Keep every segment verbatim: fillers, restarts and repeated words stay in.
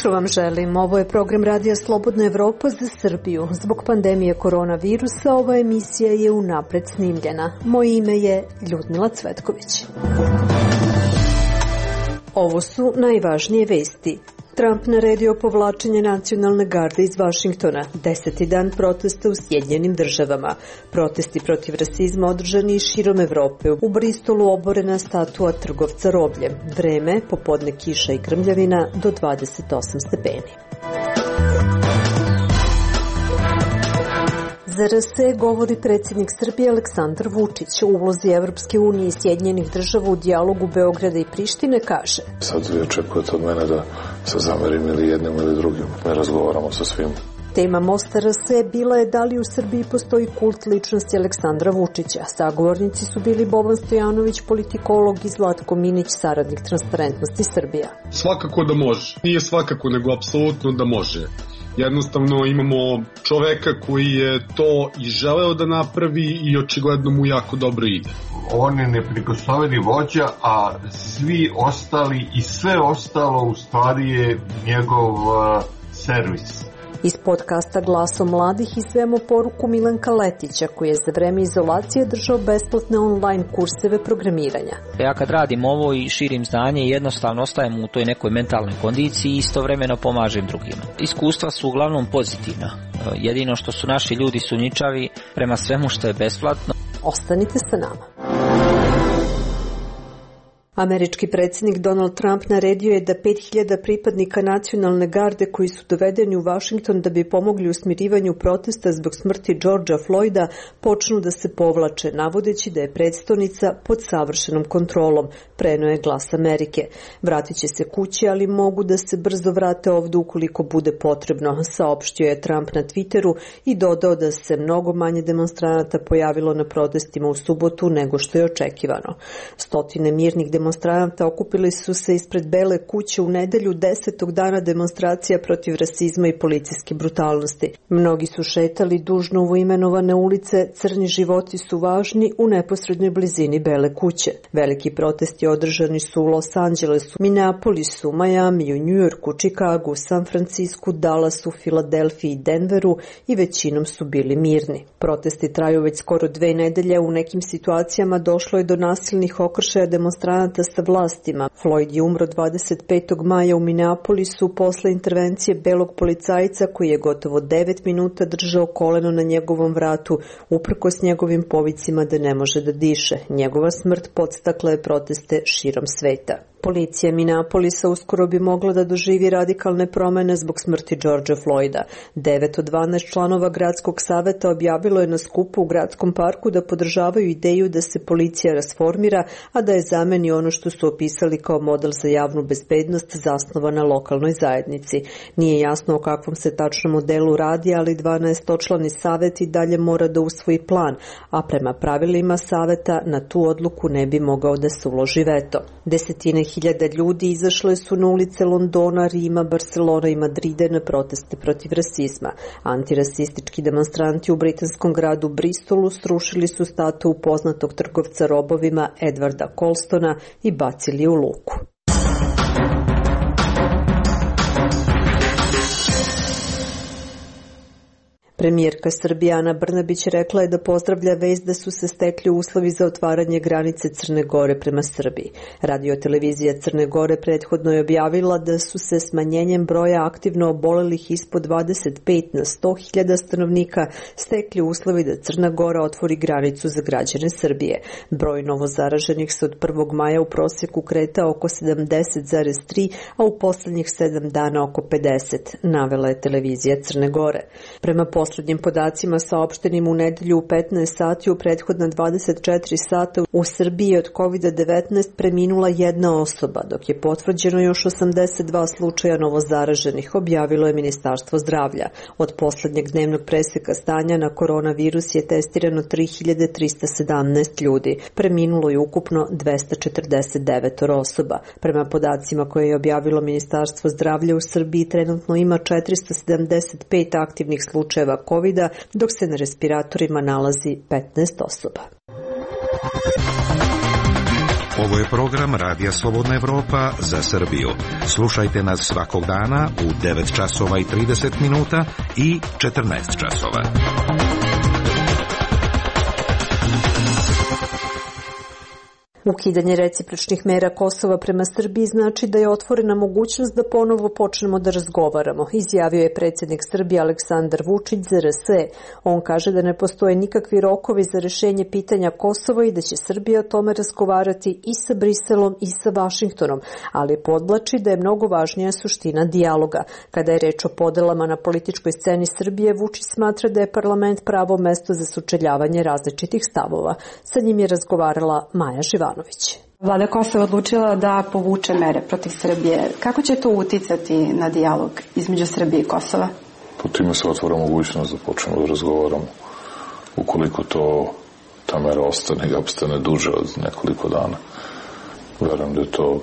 jutro vam želim. Ovo je program Radija Slobodna Evropa za Srbiju. Zbog pandemije koronavirusa ova emisija je unapred snimljena. Moje ime je Ljudmila Cvetković. Ovo su najvažnije vesti. Trump naredio povlačenje nacionalne garde iz Vašingtona. Deseti dan protesta u Sjedinjenim državama. Protesti protiv rasizma održani širom Evrope. U Bristolu oborena statua trgovca robljem. Vreme, popodne kiša i grmljavina do dvadeset osam stepeni. Za R S govori predsjednik Srbije Aleksandar Vučić. U ulozi Evropske unije i Sjedinjenih država u dijalogu Beograda i Prištine kaže: Sad vi očekujete od mene da se zamerim ili jednim ili drugim. Ne razgovaramo sa svim. Tema Mosta R S bila je da li u Srbiji postoji kult ličnosti Aleksandra Vučića. Sagovornici su bili Boban Stojanović, politikolog, i Zlatko Minić, saradnik Transparentnosti Srbija. Svakako da može. Nije svakako, nego apsolutno da može. Jednostavno imamo čoveka koji je to i želeo da napravi i očigledno mu jako dobro ide. On je neprikosnoveni vođa, a svi ostali i sve ostalo u stvari je njegov uh, servis. Iz podcasta Glasom mladih izvemo poruku Milanka Letića, koji je za vreme izolacije držao besplatne online kurseve programiranja. Ja kad radim ovo i širim znanje, jednostavno ostajem u toj nekoj mentalnoj kondiciji i istovremeno pomažem drugima. Iskustva su uglavnom pozitivna. Jedino što su naši ljudi sumnjičavi prema svemu što je besplatno. Ostanite sa nama. Američki predsjednik Donald Trump naredio je da pet hiljada pripadnika nacionalne garde koji su dovedeni u Vašington da bi pomogli u smirivanju protesta zbog smrti Georgea Floyda počnu da se povlače, navodeći da je predstavnica pod savršenom kontrolom, preneo je Glas Amerike. Vratit će se kući, ali mogu da se brzo vrate ovdje ukoliko bude potrebno, saopštio je Trump na Twitteru i dodao da se mnogo manje demonstranata pojavilo na protestima u subotu nego što je očekivano. Stotine mirnih demonstranata okupili su se ispred Bele kuće u nedelju desetog dana demonstracija protiv rasizma i policijske brutalnosti. Mnogi su šetali duž novoimenovane ulice Crni životi su važni u neposrednoj blizini Bele kuće. Veliki protesti održani su u Los Angelesu, Minneapolisu, Majamiju, Njujorku, Čikagu, San Francisku, Dallasu, Filadelfiji i Denveru i većinom su bili mirni. Protesti traju već skoro dve nedelje, u nekim situacijama došlo je do nasilnih okršaja demonstranata sa vlastima. Floyd je umro dvadeset petog maja u Minneapolisu posle intervencije belog policajca koji je gotovo devet minuta držao koleno na njegovom vratu uprkos njegovim povicima da ne može da diše. Njegova smrt podstakla je proteste širom sveta. Policija Minneapolisa uskoro bi mogla da doživi radikalne promene zbog smrti Georgea Floyda. devet od dvanaest članova gradskog saveta objavilo je na skupu u gradskom parku da podržavaju ideju da se policija rasformira, a da je zameni ono što su opisali kao model za javnu bezbednost zasnovan na lokalnoj zajednici. Nije jasno o kakvom se tačno modelu radi, ali dvanaestočlani savet i dalje mora da usvoji plan, a prema pravilima saveta na tu odluku ne bi mogao da se uloži veto. Desetine hiljada ljudi izašle su na ulice Londona, Rima, Barcelona i Madride na proteste protiv rasizma. Antirasistički demonstranti u britanskom gradu Bristolu srušili su statue poznatog trgovca robovima Edwarda Colstona i bacili u luku. Premijerka Srbije Ana Brnabić rekla je da pozdravlja vest da su se stekli uslovi za otvaranje granice Crne Gore prema Srbiji. Radio-televizija Crne Gore prethodno je objavila da su se smanjenjem broja aktivno obolelih ispod dvadeset pet na sto hiljada stanovnika stekli uslovi da Crna Gora otvori granicu za građane Srbije. Broj novozaraženih se od prvog maja u prosjeku kretao oko sedamdeset zarez tri, a u posljednjih sedam dana oko pedeset, navela je televizija Crne Gore. Prema poslednjim podacima saopštenim u nedelju u petnaest sati u prethodna dvadeset četiri sata u Srbiji od kovid devetnaest preminula jedna osoba, dok je potvrđeno još osamdeset dva slučaja novozaraženih, objavilo je Ministarstvo zdravlja. Od poslednjeg dnevnog preseka stanja na koronavirus je testirano tri hiljade trista sedamnaest ljudi. Preminulo je ukupno dvesta četrdeset devet osoba. Prema podacima koje je objavilo Ministarstvo zdravlja, u Srbiji trenutno ima četiristo sedamdeset pet aktivnih slučajeva kovida, dok se na respiratorima nalazi petnaest osoba. Ovo je program Radija Slobodna Evropa za Srbiju. Slušajte nas svakog dana u devet časova i trideset minuta i četrnaest časova. Ukidanje recipročnih mera Kosova prema Srbiji znači da je otvorena mogućnost da ponovo počnemo da razgovaramo, izjavio je predsjednik Srbije Aleksandar Vučić za er es e. On kaže da ne postoje nikakvi rokovi za rešenje pitanja Kosova i da će Srbija o tome razgovarati i sa Briselom i sa Vašingtonom, ali podvlači da je mnogo važnija suština dijaloga. Kada je reč o podelama na političkoj sceni Srbije, Vučić smatra da je parlament pravo mesto za sučeljavanje različitih stavova. Sa njim je razgovarala Maja Živanović. Vlada Kosova odlučila da povuče mere protiv Srbije. Kako će to uticati na dijalog između Srbije i Kosova? Po time se otvara mogućnost da počnemo da razgovaramo. Ukoliko to, ta mera ostane i opstane duže od nekoliko dana. Verujem da je to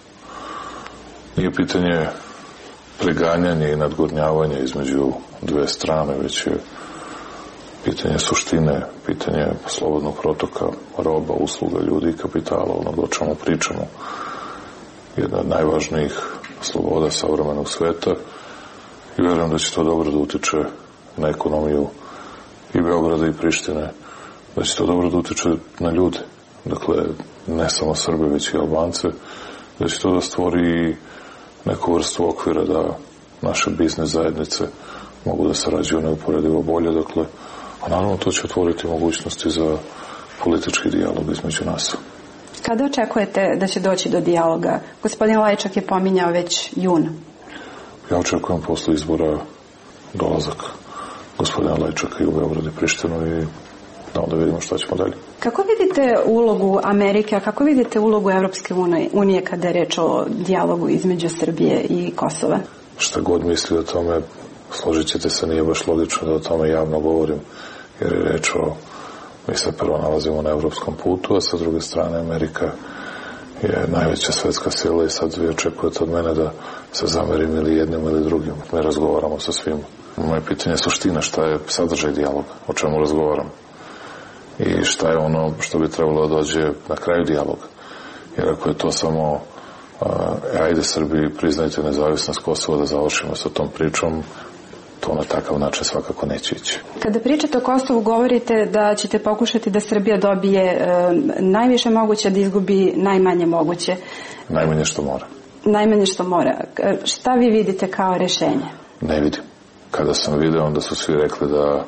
nije pitanje preganjanja i nadgornjavanja između dve strane, već je pitanje suštine, pitanje slobodnog protoka roba, usluga, ljudi i kapitala, onoga o čemu pričamo. Jedna od najvažnijih sloboda savremenog sveta i verujem da će to dobro da utiče na ekonomiju i Beograda i Prištine, da će to dobro da utiče na ljude, dakle ne samo Srbe, već i Albance, da će to da stvori neku vrstu okvira da naše biznis zajednice mogu da sarađuju neuporedivo bolje, dakle, a naravno to će otvoriti mogućnosti za politički dijalog između nas. Kada očekujete da će doći do dijaloga? Gospodin Lajčak je pominjao već juna. Ja očekujem posle izbora dolazak gospodina Lajčaka i u Beograd i Prištinu i da onda vidimo šta ćemo dalje. Kako vidite ulogu Amerike, a kako vidite ulogu Evropske unije kada je reč o dijalogu između Srbije i Kosova? Šta god misli o tome, složit ćete se, nije baš logično da o tome javno govorim, jer je reč o, mi se prvo nalazimo na evropskom putu, a sa druge strane Amerika je najveća svetska sila i sad vi očekujete od mene da se zamerim ili jednim ili drugim. Mi razgovaramo sa svima. Moje pitanje je suština, šta je sadržaj dijaloga, o čemu razgovaramo i šta je ono što bi trebalo da dođe na kraju dijaloga. Jer ako je to samo e, ajde Srbiji priznajte nezavisnost Kosova da završimo sa tom pričom, to na takav način svakako neće ići. Kada pričate o Kosovu, govorite da ćete pokušati da Srbija dobije e, najviše moguće, da izgubi najmanje moguće. Najmanje što mora. Najmanje što mora. Šta vi vidite kao rešenje? Ne vidim. Kada sam video, onda su svi rekli da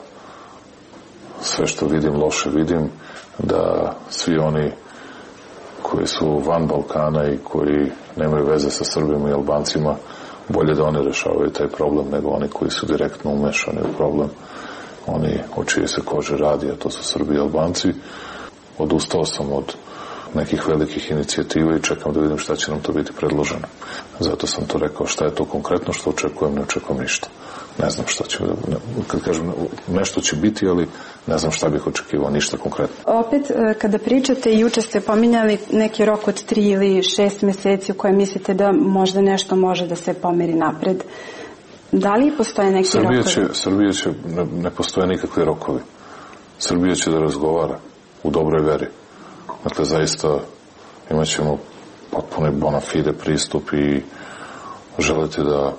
sve što vidim loše vidim, da svi oni koji su van Balkana i koji nemaju veze sa Srbima i Albancima, bolje da oni rešavaju taj problem nego oni koji su direktno umešani u problem. Oni o čije se kože radi, a to su Srbi i Albanci. Odustao sam od nekih velikih inicijativa i čekam da vidim šta će nam to biti predloženo. Zato sam to rekao, šta je to konkretno što očekujem, ne očekujem ništa. Ne znam šta će, kad kažem, nešto će biti, ali ne znam šta bih očekivao, ništa konkretno. Opet, kada pričate, juče ste pominjali neki rok od tri ili šest meseci u kojem mislite da možda nešto može da se pomeri napred. Da li postoje neki Srbija rokovi? Će, Srbija će, ne, ne postoje nikakvi rokovi. Srbija će da razgovara u dobroj veri. Dakle, zaista imat ćemo potpuno bona fide pristup i želiti da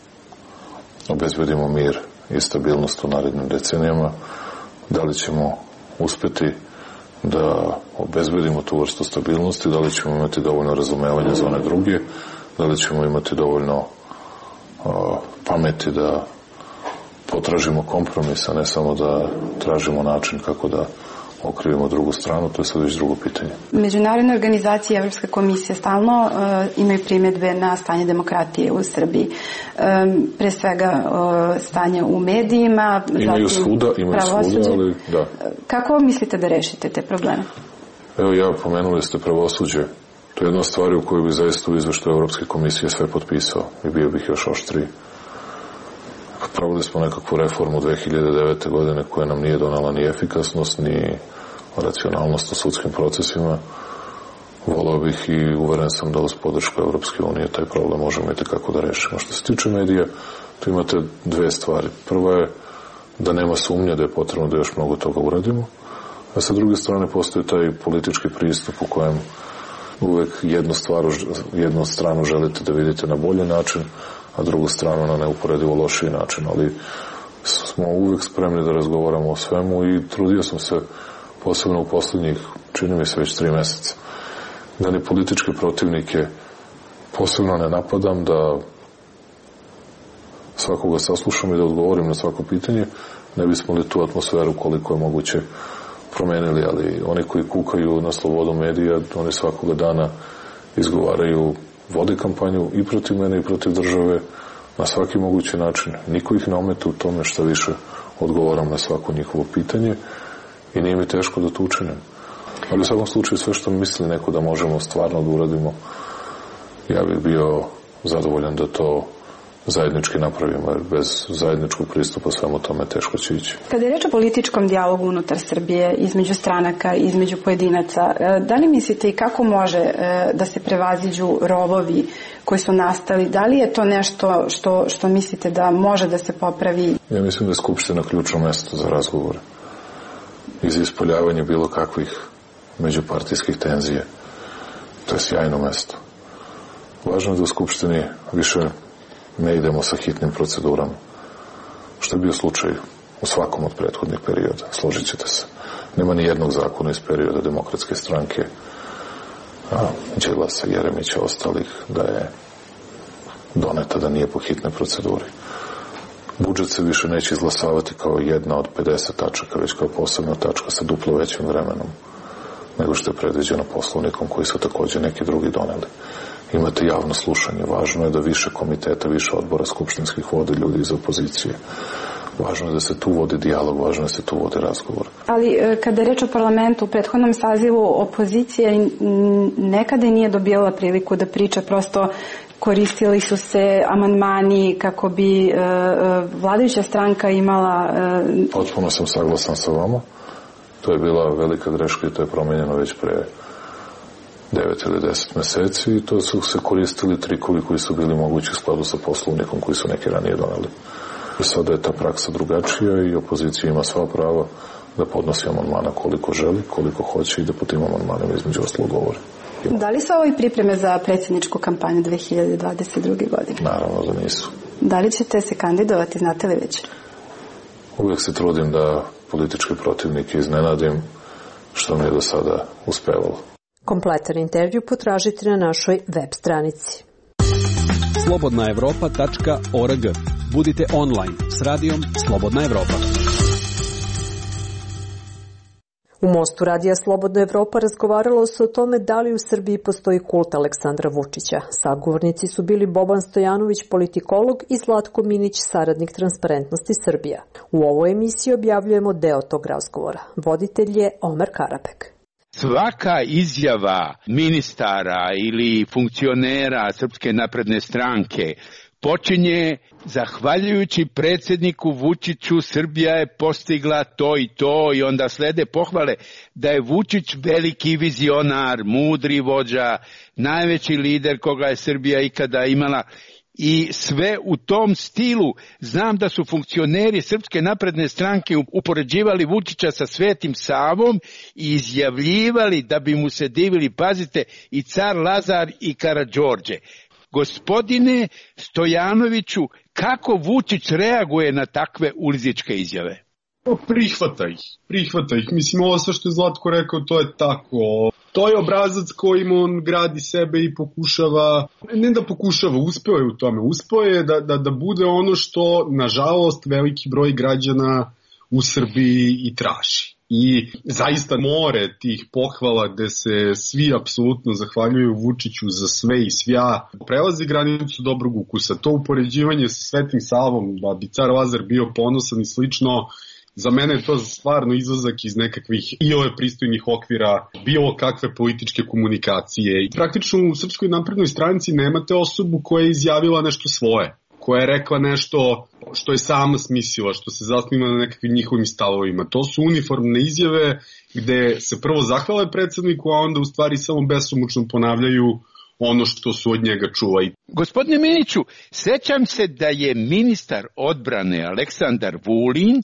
obezbedimo mir i stabilnost u narednim decenijama. Da li ćemo uspeti da obezbedimo tu vrstu stabilnosti, da li ćemo imati dovoljno razumevanja za one druge, da li ćemo imati dovoljno uh, pameti da potražimo kompromis, a ne samo da tražimo način kako da okrivimo drugu stranu, to je sad već drugo pitanje. Međunarodne organizacije i Evropska komisija stalno uh, imaju primjedbe na stanje demokratije u Srbiji. Um, pre svega uh, stanje u medijima, imaju svuda, imaju svuda, ali da. Kako mislite da rešite te probleme? Evo, ja pomenuli ste pravosuđe. To je jedna stvar u kojoj bi zaista u izveštaju Evropske komisije sve potpisao i bio bih još oštriji. Proveli smo nekakvu reformu dve hiljade devete. godine koja nam nije donala ni efikasnost, ni racionalnost u sudskim procesima. Volao bih i uveren sam da uz podršku Evropske unije taj problem možemo i tekako da rešimo. Što se tiče medija, tu imate dve stvari. Prva je da nema sumnje da je potrebno da još mnogo toga uradimo, a sa druge strane postoji taj politički pristup u kojem uvek jednu, stvar, jednu stranu želite da vidite na bolji način, a drugu stranu na neuporedivo lošiji način, ali smo uvek spremni da razgovaramo o svemu i trudio sam se posebno u poslednjih, čini mi se već tri meseca, da ni političke protivnike posebno ne napadam, da svakoga saslušam i da odgovorim na svako pitanje, ne bismo li tu atmosferu koliko je moguće promenili, ali oni koji kukaju na slobodu medija, oni svakoga dana izgovaraju, vode kampanju i protiv mene i protiv države na svaki mogući način. Niko ih ne ometa u tome, što više odgovaram na svako njihovo pitanje i nije mi teško da to učinim. Ali u svakom slučaju sve što misli neko da možemo stvarno da uradimo, ja bih bio zadovoljan da to zajednički napravimo, jer bez zajedničkog pristupa svemu tome teško će ići. Kada je reč o političkom dijalogu unutar Srbije, između stranaka, između pojedinaca, da li mislite i kako može da se prevaziđu rovovi koji su nastali? Da li je to nešto što, što mislite da može da se popravi? Ja mislim da je Skupština ključno mesto za razgovore i za ispoljavanje bilo kakvih međupartijskih tenzija. To je sjajno mesto. Važno je da u Skupštini više ne idemo sa hitnim procedurama, što je bio slučaj u svakom od prethodnih perioda, složit ćete se. Nema ni jednog zakona iz perioda Demokratske stranke, Đilasa, Jeremića, ostalih, da je doneta da nije po hitnoj proceduri. Budžet se više neće izglasavati kao jedna od pedeset tačaka, već kao posebna tačka sa duplo većim vremenom nego što je predviđeno Poslovnikom koji su takođe neki drugi doneli. Imate javno slušanje. Važno je da više komiteta, više odbora skupštinskih vode ljudi iz opozicije. Važno je da se tu vodi dijalog, važno je da se tu vode razgovor. Ali kada je reč o parlamentu, u prethodnom sazivu opozicije nekada nije dobijala priliku da priča, prosto koristili su se amandmani kako bi e, vladajuća stranka imala... E... Potpuno sam saglasan sa vama. To je bila velika greška i to je promenjeno već pre devet ili deset meseci i to su se koristili trikovi koji su bili mogući u skladu sa Poslovnikom koji su neki ranije doneli. Sada je ta praksa drugačija i opozicija ima sva prava da podnosi amandmana koliko želi, koliko hoće i da po tim amandmanima između ostalog govori. Da li su ovo i pripreme za predsjedničku kampanju dve hiljade dvadeset druge. godine? Naravno da nisu. Da li ćete se kandidovati, znate li već? Uvijek se trudim da političke protivnike iznenadim, što mi je do sada uspevalo. Kompletan intervju potražite na našoj web stranici. slobodna evropa tačka org. Budite online s radijom Slobodna Evropa. U Mostu radija Slobodna Evropa razgovaralo se o tome da li u Srbiji postoji kult Aleksandra Vučića. Sagovornici su bili Boban Stojanović, politikolog, i Zlatko Minić, saradnik Transparentnosti Srbija. U ovoj emisiji objavljujemo deo tog razgovora. Voditelj je Omer Karapek. Svaka izjava ministara ili funkcionera Srpske napredne stranke počinje: zahvaljujući predsjedniku Vučiću Srbija je postigla to i to, i onda slede pohvale da je Vučić veliki vizionar, mudri vođa, najveći lider koga je Srbija ikada imala. I sve u tom stilu. Znam da su funkcioneri Srpske napredne stranke upoređivali Vučića sa Svetim Savom i izjavljivali da bi mu se divili, pazite, i car Lazar i Karađorđe. Gospodine Stojanoviću, kako Vučić reaguje na takve ulizičke izjave? Prihvata ih, prihvata ih. Mislim, ovo sve što je Zlatko rekao, to je tako. To je obrazac kojim on gradi sebe i pokušava, ne da pokušava, uspeo je u tome, uspeo je da, da, da bude ono što, nažalost, veliki broj građana u Srbiji i traži. I zaista more tih pohvala gde se svi apsolutno zahvaljuju Vučiću za sve i svja prelazi granicu dobrog ukusa. To upoređivanje sa Svetim Savom, da bi car Lazar bio ponosan i slično, za mene je to stvarno izlazak iz nekakvih i ove pristojnih okvira, bilo kakve političke komunikacije. I praktično u Srpskoj naprednoj stranci nemate osobu koja je izjavila nešto svoje, koja je rekla nešto što je sama smislila, što se zasniva na nekakvim njihovim stavovima. To su uniformne izjave gde se prvo zahvale predsjedniku, a onda u stvari samo besomučno ponavljaju ono što su od njega čula. Gospodine Miniću, sećam se da je ministar odbrane Aleksandar Vulin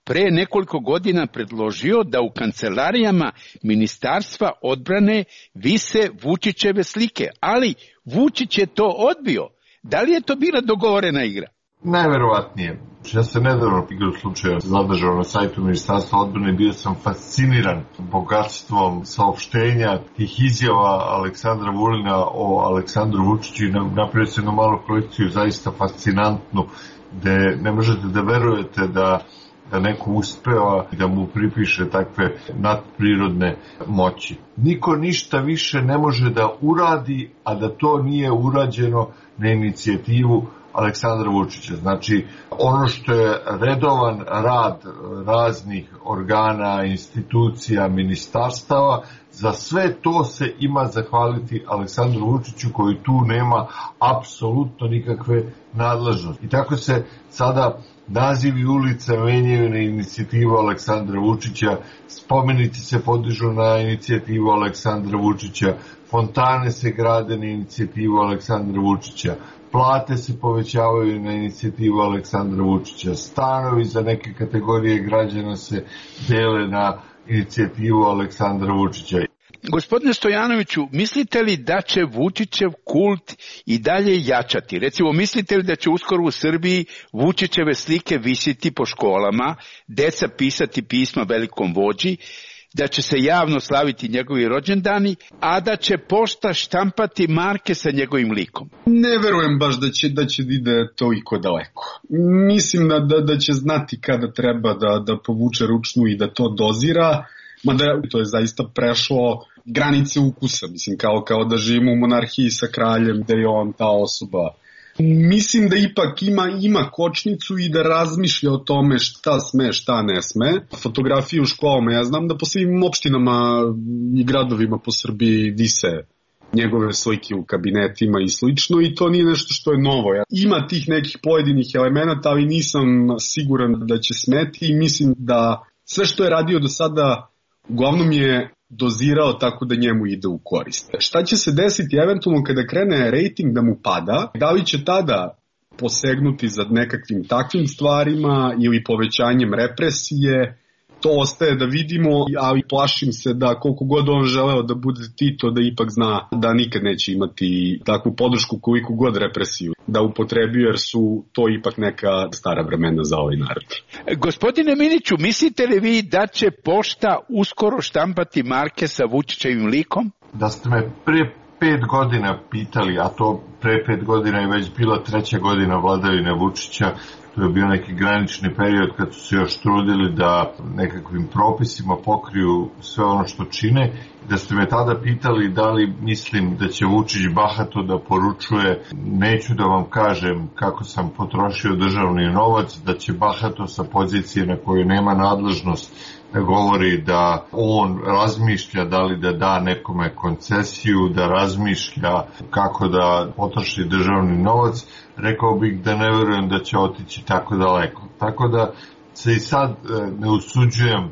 pre nekoliko godina predložio da u kancelarijama Ministarstva odbrane vise Vučićeve slike, ali Vučić je to odbio. Da li je to bila dogovorena igra? Najverovatnije. Ja se nedavno igru slučaja zadržao na sajtu Ministarstva odbrane i bio sam fasciniran bogatstvom saopštenja tih izjava Aleksandra Vulina o Aleksandru Vučiću i napravio se jednu malu kolekciju zaista fascinantnu, gde ne možete da verujete da da neko uspeva i da mu pripiše takve nadprirodne moći. Niko ništa više ne može da uradi, a da to nije urađeno na inicijativu Aleksandra Vučića. Znači, ono što je redovan rad raznih organa, institucija, ministarstava, za sve to se ima zahvaliti Aleksandru Vučiću koji tu nema apsolutno nikakve nadležnosti. I tako se sada nazivi ulica menjaju na inicijativu Aleksandra Vučića, spomenici se podižu na inicijativu Aleksandra Vučića, fontane se grade na inicijativu Aleksandra Vučića, plate se povećavaju na inicijativu Aleksandra Vučića, stanovi za neke kategorije građana se dele na inicijativu Aleksandra Vučića. Gospodine Stojanoviću, mislite li da će Vučićev kult i dalje jačati? Recimo, mislite li da će uskoro u Srbiji Vučićeve slike visiti po školama, deca pisati pisma velikom vođi, da će se javno slaviti njegovi rođendani, a da će pošta štampati marke sa njegovim likom? Ne verujem baš da će, da će ide toliko daleko. Mislim da, da, da će znati kada treba da, da povuče ručnu i da to dozira, mada to je zaista prešlo granice ukusa, mislim, kao, kao da živimo u monarhiji sa kraljem, da je on ta osoba. Mislim da ipak ima, ima kočnicu i da razmišlja o tome šta sme, šta ne sme. Fotografije u školama, ja znam da po svim opštinama i gradovima po Srbiji vise njegove slike u kabinetima i slično i to nije nešto što je novo. Ima tih nekih pojedinih elemenata, ali nisam siguran da će smeti i mislim da sve što je radio do sada uglavnom je dozirao tako da njemu ide u korist. Šta će se desiti eventualno kada krene rejting da mu pada? Da li će tada posegnuti za nekakvim takvim stvarima ili povećanjem represije? To ostaje da vidimo, ali plašim se da koliko god on želeo da bude Tito, da ipak zna da nikad neće imati takvu podršku koliko god represiju da upotrebi, jer su to ipak neka stara vremena za ovaj narod. Gospodine Miniću, mislite li vi da će pošta uskoro štampati marke sa Vučićevim likom? Da ste me prije pet godina pitali, a to pre pet godina je već bila treća godina vladavine Vučića, to je bio neki granični period kad su se još trudili da nekakvim propisima pokriju sve ono što čine, da ste me tada pitali da li mislim da će Vučić bahato da poručuje, neću da vam kažem kako sam potrošio državni novac, da će bahato sa pozicije na kojoj nema nadležnost da govori da on razmišlja da li da da nekome koncesiju, da razmišlja kako da potroši državni novac, rekao bih da ne verujem da će otići tako daleko. Tako da se i sad ne usuđujem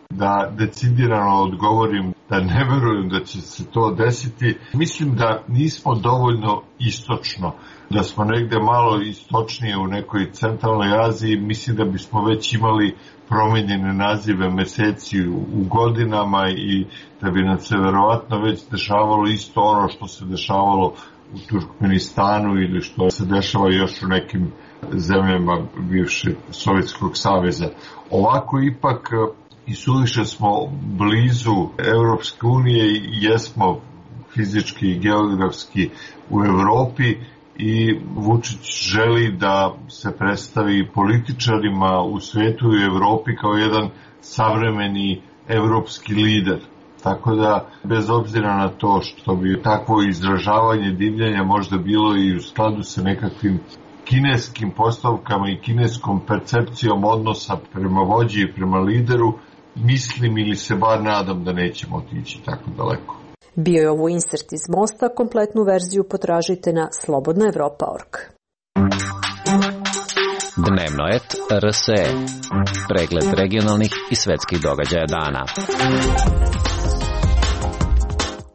da decidirano odgovorim da ne verujem da će se to desiti. Mislim da nismo dovoljno istočno, da smo negde malo istočnije u nekoj centralnoj Aziji, mislim da bismo već imali promenjene nazive meseci u godinama i da bi nam se verovatno već dešavalo isto ono što se dešavalo u Turkmenistanu ili što se dešava još u nekim zemljama bivšeg Sovjetskog saveza. Ovako ipak i suviše smo blizu Evropske unije i jesmo fizički i geografski u Evropi i Vučić želi da se predstavi političarima u svetu i Evropi kao jedan savremeni evropski lider. Tako da, bez obzira na to što bi takvo izražavanje divljenja možda bilo i u skladu sa nekakvim kineskim postavkama i kineskom percepcijom odnosa prema vođi i prema lideru, mislim ili se bar nadam da nećemo otići tako daleko. Bio je ovo insert iz Mosta, kompletnu verziju potražite na slobodna evropa tačka org. Dnevno et R S E. Pregled regionalnih i svetskih događaja dana.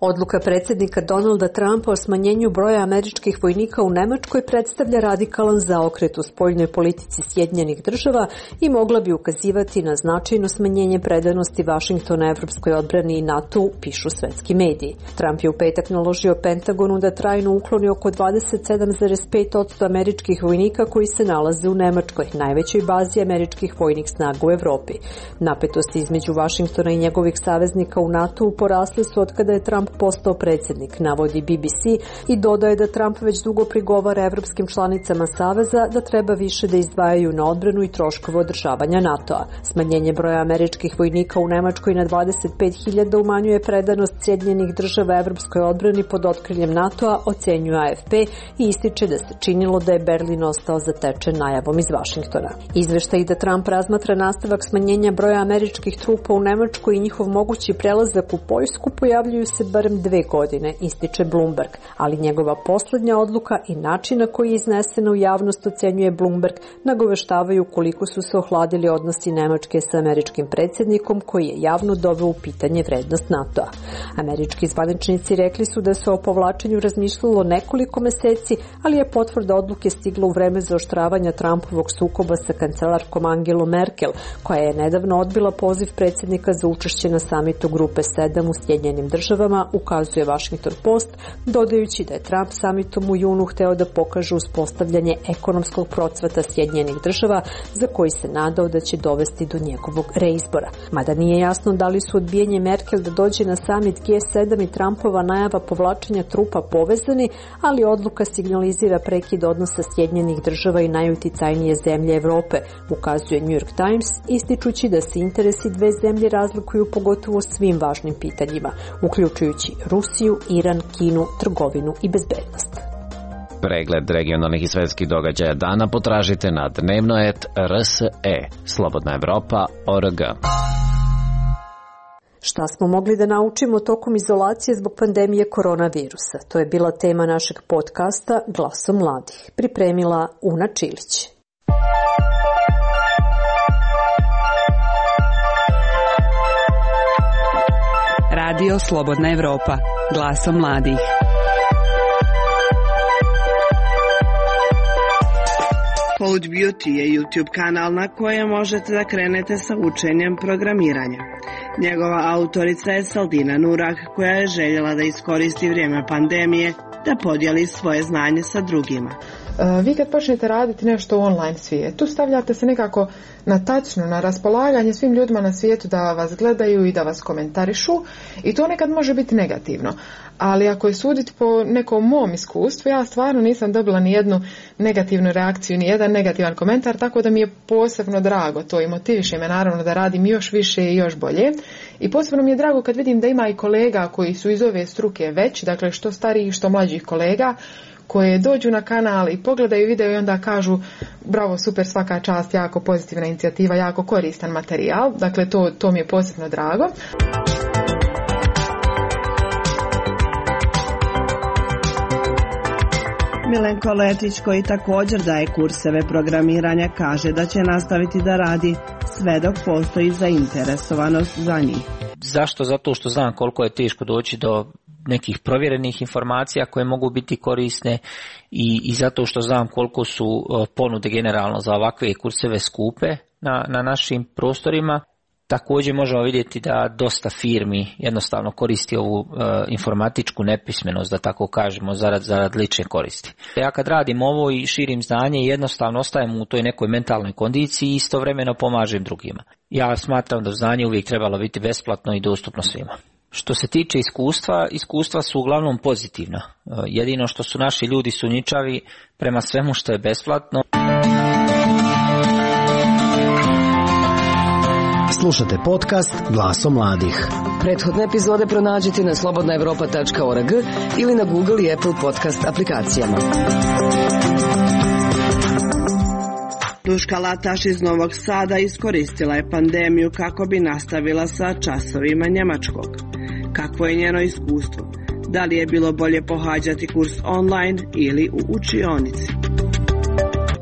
Odluka predsjednika Donalda Trumpa o smanjenju broja američkih vojnika u Nemačkoj predstavlja radikalan zaokret u spoljnoj politici Sjedinjenih država i mogla bi ukazivati na značajno smanjenje predanosti Vašingtona evropskoj odbrani i NATO-u, pišu svetski mediji. Trump je u petak naložio Pentagonu da trajno ukloni oko dvadeset sedam zarez pet posto američkih vojnika koji se nalaze u Nemačkoj, najvećoj bazi američkih vojnih snaga u Evropi. Napetosti između Vašingtona i njegovih saveznika u NATO-u porasle su od kada je Trump postao predsjednik, navodi B B C, i dodaje da Trump već dugo prigovara evropskim članicama saveza da treba više da izdvajaju na odbranu i troškove održavanja NATO-a. Smanjenje broja američkih vojnika u Nemačkoj na dvadeset pet hiljada umanjuje predanost Sjedinjenih država evropskoj odbrani pod otkriljem NATO-a, ocenjuje A F P, i ističe da se činilo da je Berlin ostao zatečen najavom iz Vašingtona. Izveštaj da Trump razmatra nastavak smanjenja broja američkih trupa u Nemačkoj i njihov mogući prelazak u Poljsku pojavljuju se barem dve godine, ističe Bloomberg, ali njegova poslednja odluka i način na koji je iznesena u javnost, ocenjuje Bloomberg, nagoveštavaju koliko su se ohladili odnosi Nemačke sa američkim predsjednikom koji je javno doveo u pitanje vrednost NATO-a. Američki zvaničnici rekli su da se o povlačenju razmišljalo nekoliko meseci, ali je potvrda odluke stigla u vreme zaoštravanja Trumpovog sukoba sa kancelarkom Angelom Merkel, koja je nedavno odbila poziv predsjednika za učešće na samitu Grupe sedam u Sjedinjenim državama, ukazuje Washington Post, dodajući da je Trump samitom u junu hteo da pokaže uspostavljanje ekonomskog procvata Sjedinjenih država, za koji se nadao da će dovesti do njegovog reizbora. Mada nije jasno da li su odbijanje Merkel da dođe na samit G sedam i Trumpova najava povlačenja trupa povezani, ali odluka signalizira prekid odnosa Sjedinjenih država i najuticajnije zemlje Evrope, ukazuje New York Times, ističući da se interesi dve zemlje razlikuju pogotovo svim važnim pitanjima, uključujući Rusiju, Iran, Kinu, trgovinu i bezbednost. Pregled regionalnih i svetskih događaja dana potražite na dnevnoet R S E, Slobodna Evropa, O R G. Šta smo mogli da naučimo tokom izolacije zbog pandemije koronavirusa? To je bila tema našeg podcasta Glasom mladih. Pripremila Una Čilić. Radio Slobodna Evropa, glasom mladih. Code Beauty je YouTube kanal na kojem možete da krenete sa učenjem programiranja. Njegova autorica je Saldina Nurak, koja je željela da iskoristi vrijeme pandemije da podijeli svoje znanje sa drugima. Vi kad počnete raditi nešto u online svijetu, stavljate se nekako na tačno, na raspolaganje svim ljudima na svijetu da vas gledaju i da vas komentarišu, i to nekad može biti negativno. Ali ako je suditi po nekom mom iskustvu, ja stvarno nisam dobila ni jednu negativnu reakciju, ni jedan negativan komentar, tako da mi je posebno drago to i motiviše me naravno da radim još više i još bolje. I posebno mi je drago kad vidim da ima i kolega koji su iz ove struke već, dakle što starijih, što mlađih kolega, koje dođu na kanal i pogledaju video i onda kažu bravo, super, svaka čast, jako pozitivna inicijativa, jako koristan materijal. Dakle, to, to mi je posebno drago. Milenko Letić, koji također daje kurseve programiranja, kaže da će nastaviti da radi sve dok postoji zainteresovanost za njih. Zašto? Zato što znam koliko je teško doći do nekih provjerenih informacija koje mogu biti korisne i, i zato što znam koliko su ponude generalno za ovakve kurseve skupe na, na našim prostorima. Također možemo vidjeti da dosta firmi jednostavno koristi ovu e, informatičku nepismenost, da tako kažemo, zarad, zarad lične koristi. Ja kad radim ovo i širim znanje, jednostavno ostajem u toj nekoj mentalnoj kondiciji i istovremeno pomažem drugima. Ja smatram da znanje uvijek trebalo biti besplatno i dostupno svima. Što se tiče iskustva, iskustva su uglavnom pozitivna. Jedino što su naši ljudi sumnjičavi prema svemu što je besplatno. Slušate podcast Glasom mladih. Prethodne epizode pronađite na slobodna evropa tačka org ili na Google i Apple podcast aplikacijama. Duška Lataš iz Novog Sada iskoristila je pandemiju kako bi nastavila sa časovima njemačkog. Kakvo je njeno iskustvo? Da li je bilo bolje pohađati kurs online ili u učionici? Kako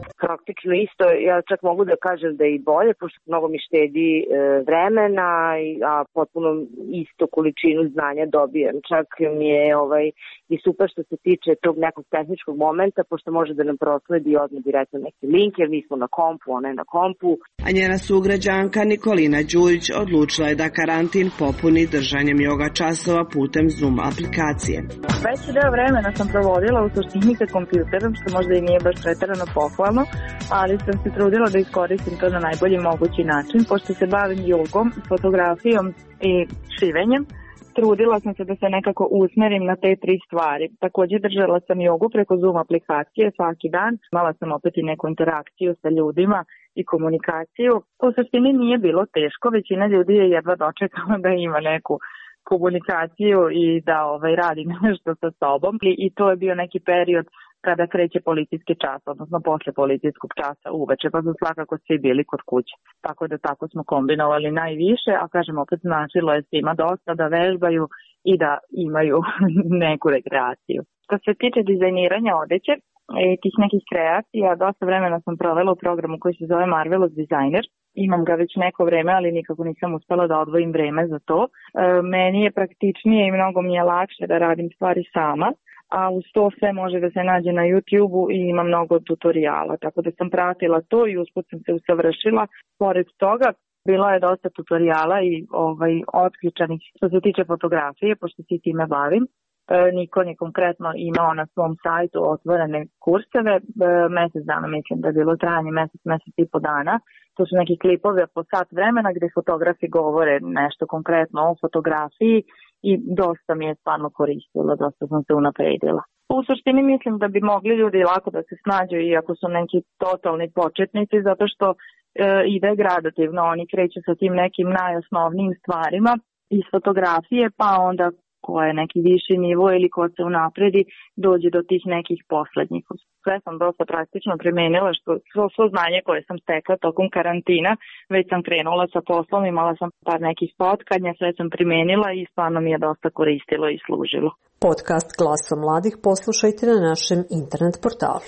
praktično isto, ja čak mogu da kažem da je i bolje, pošto mnogo mi štedi e, vremena, a potpuno isto količinu znanja dobijem. Čak mi je ovaj, i super što se tiče tog nekog tehničkog momenta, pošto može da nam prosledi odmah direktno neki link, jer mi smo na kompu, ona je na kompu. A njena sugrađanka Nikolina Đurić odlučila je da karantin popuni držanjem joga časova putem Zoom aplikacije. Veći deo vremena sam provodila u suštini sa kompjuterom, što možda i nije baš preterano pohvalno, ali sam se trudila da iskoristim to na najbolji mogući način, pošto se bavim jogom, fotografijom i šivenjem. Trudila sam se da se nekako usmerim na te tri stvari. Također držala sam jogu preko Zoom aplikacije svaki dan. Imala sam opet i neku interakciju sa ljudima i komunikaciju. U suštini nije bilo teško, većina ljudi je jedva dočekala da ima neku komunikaciju i da ovaj, radi nešto sa sobom. I to je bio neki period kada kreće policijski čas, odnosno posle policijskog časa uveče, pa su svakako svi bili kod kuće. Tako da tako smo kombinovali najviše, a kažem opet značilo je svima dosta da vežbaju i da imaju neku rekreaciju. Što se tiče dizajniranja odeće i tih nekih kreacija, dosta vremena sam provela u programu koji se zove Marvelous Designer. Imam ga već neko vreme, ali nikako nisam uspela da odvojim vreme za to. E, meni je praktičnije i mnogo mi je lakše da radim stvari sama, a uz to sve može da se nađe na YouTube-u i ima mnogo tutoriala, tako da sam pratila to i usput sam se usavršila. Pored toga, bilo je dosta tutoriala i ovaj, otključanih što se tiče fotografije, pošto se time bavim. E, Nikon je konkretno imao na svom sajtu otvorene kurseve, e, mesec dana, mislim da je bilo trajanje mesec, mesec i po dana. To su neki klipovi po sat vremena gde fotografi govore nešto konkretno o fotografiji i dosta mi je stvarno koristilo, dosta sam se unapredila. U suštini mislim da bi mogli ljudi lako da se snađu iako su neki totalni početnici, zato što e, ide gradativno, oni kreću sa tim nekim najosnovnijim stvarima iz fotografije, pa onda ko je neki viši nivo ili ko se unapredi, dođe do tih nekih poslednjih. Sve sam dosta praktično primenila, što svo, svo znanje koje sam stekla tokom karantina, već sam krenula sa poslom, imala sam par nekih spotkanja, sve sam primenila i stvarno mi je dosta koristilo i služilo. Podcast Glasom mladih poslušajte na našem internet portalu.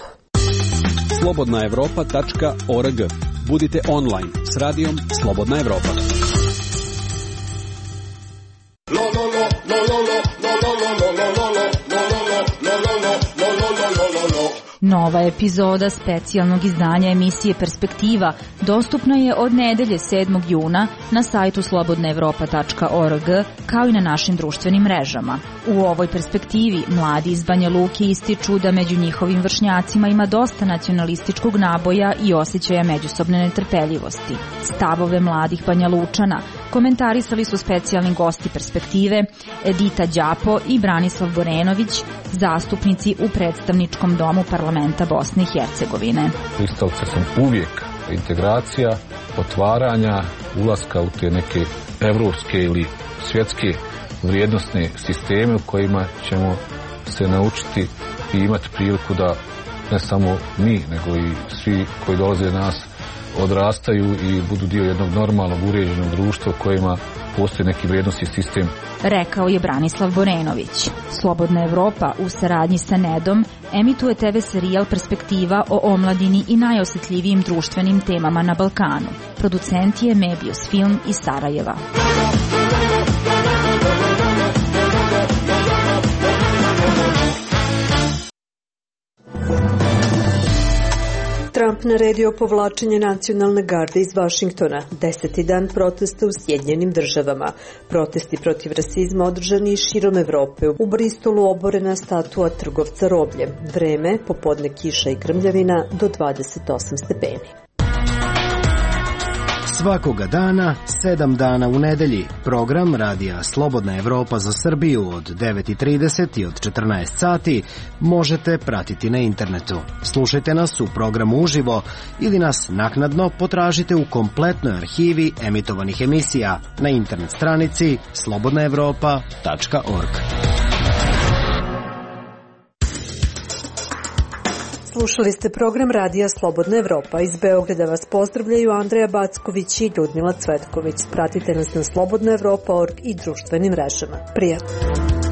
slobodna evropa tačka org. Budite online s radijom Slobodna Evropa. Nova epizoda specijalnog izdanja emisije Perspektiva dostupna je od nedelje sedmog juna na sajtu slobodna evropa tačka org kao i na našim društvenim mrežama. U ovoj perspektivi mladi iz Banja Luke ističu da među njihovim vršnjacima ima dosta nacionalističkog naboja i osjećaja međusobne netrpeljivosti. Stavove mladih Banja Lučana komentarisali su specijalni gosti Perspektive Edita Đapo i Branislav Borenović, zastupnici u predstavničkom domu parlamenta Bosne i Hercegovine. Pristalica sam uvijek integracija, otvaranja, ulaska u te neke evropske ili svjetske vrijednosne sisteme u kojima ćemo se naučiti i imati priliku da ne samo mi, nego i svi koji dolaze nas odrastaju i budu dio jednog normalnog uređenog društva u kojima postoji neki vrijednosni sistem. Rekao je Branislav Borenović. Slobodna Evropa u saradnji sa Nedom emituje te ve serijal Perspektiva o omladini i najosjetljivijim društvenim temama na Balkanu. Producent je Mebius Film iz Sarajeva. Trump naredio povlačenje nacionalne garde iz Vašingtona, deseti dan protesta u Sjedinjenim državama. Protesti protiv rasizma održani i širom Evrope. U Bristolu oborena statua trgovca robljem. Vreme, popodne kiša i grmljavina do dvadeset osam stepeni. Svakoga dana, sedam dana u nedelji, program radija Slobodna Evropa za Srbiju od devet i trideset i od četrnaest sati možete pratiti na internetu. Slušajte nas u programu uživo ili nas naknadno potražite u kompletnoj arhivi emitovanih emisija na internet stranici slobodna evropa tačka org. Slušali ste program radija Slobodna Evropa. Iz Beograda vas pozdravljaju Andreja Backović i Ljudmila Cvetković. Pratite nas na slobodna evropa tačka org i društvenim mrežama. Prijatno!